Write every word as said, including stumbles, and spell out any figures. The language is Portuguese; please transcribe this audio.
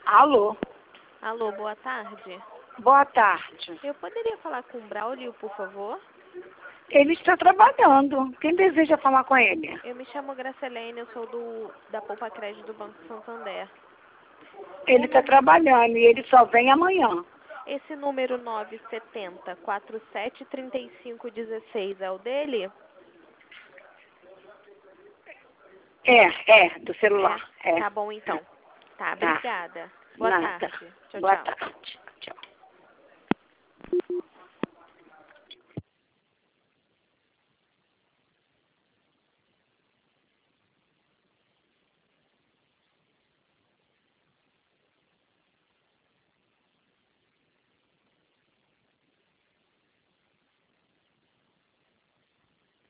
Alô? Alô, boa tarde. Boa tarde. Eu poderia falar com o Braulio, por favor? Ele está trabalhando. Quem deseja falar com ele? Eu me chamo Gracelene, eu sou do, da Poupa Crédito do Banco Santander. Ele está trabalhando e ele só vem amanhã. Esse número nove sete zero, quatro sete três cinco um seis é o dele? É, é, do celular. É? É. Tá bom então. Tá, Tá. obrigada. Boa Nada. tarde. Tchau, Boa tchau. tarde.